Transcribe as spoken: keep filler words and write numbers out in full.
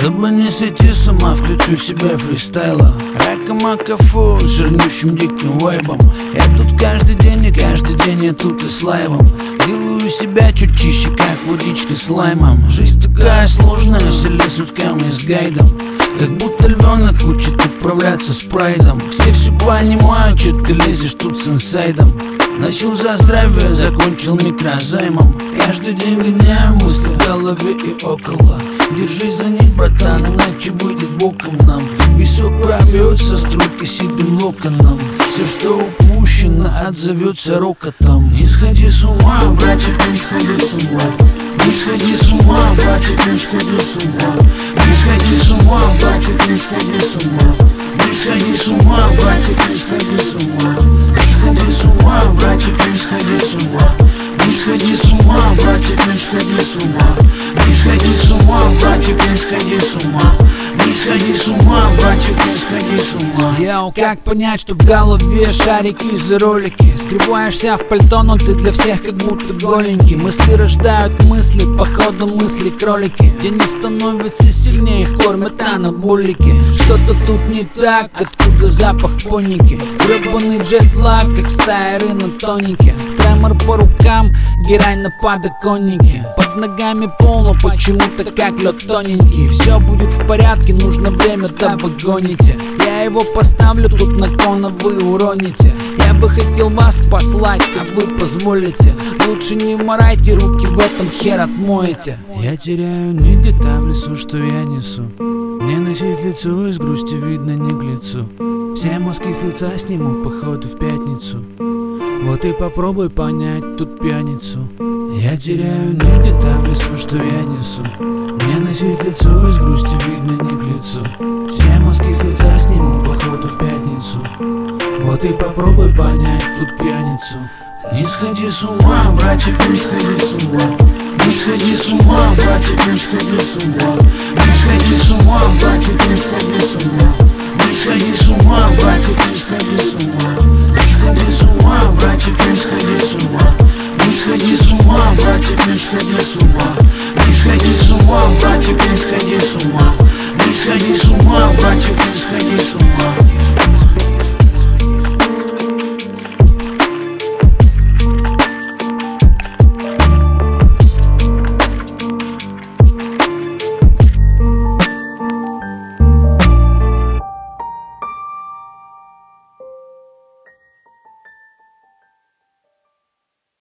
Чтобы не сойти с ума, включу себе фристайла. Рака-мака-фу с жирнющим диким вайбом. Я тут каждый день, и каждый день я тут и с лайвом. Делаю себя чуть чище, как водичка с лаймом. Жизнь такая сложная, все лезут ко мне с гайдом. Как будто львенок учит управляться спрайдом. Все все понимают, что ты лезешь тут с инсайдом. Начал за здравие, закончил микрозаймом. Каждый день гоняю мысли в голове и около. Держись за них, братан, иначе выйдет боком нам. Песок пробьется струйкой седым локоном. Все, что упущено, отзовется рокотом. Не сходи с ума, братик, не сходи с ума. Не сходи с ума, братик, не сходи с ума. Не сходи с ума, братик, не сходи с ума. Не сходи с ума, братик, не сходи с ума. Не сходи с ума, братик, не сходи с ума. Не сходи с ума, братик, не сходи с ума. Не сходи с ума, братик, не сходи с ума. Не сходи с ума, братик, не сходи с ума. Йоу, как понять, что в голове шарики за ролики? Скрываешься в пальто, но ты для всех как будто голенький. Мысли рождают мысли, походу мысли кролики. Тени становятся сильнее, их кормят анаболики. Что-то тут не так, откуда запах поники? Гребаный джетлаг, как стая на тонике. Тремор по рукам, герань на подоконнике. Под ногами полно, почему-то как лед тоненький. Все будет в порядке, нужно время, да вы гоните. Я его поставлю тут на кон, а вы уроните. Я бы хотел вас послать, а вы позволите. Лучше не морайте руки, в этом хер отмоете. Я теряю нить где-то в лесу, что я несу. Мне носить лицо из грусти видно не к лицу. Все мазки с лица сниму, походу в пятницу. Вот и попробуй понять тут пьяницу. Я теряю нить где-то в лесу, что я несу. Мне носить лицо из грусти видно не к лицу. Все мазки с лица сниму, походу в пятницу. Вот и попробуй понять тут пьяницу. Не сходи с ума, братик, не сходи с ума. Не сходи с ума, братик, не сходи с ума. Не сходи с ума, братик, не сходи с ума. Не сходи с ума, братик, не сходи с ума.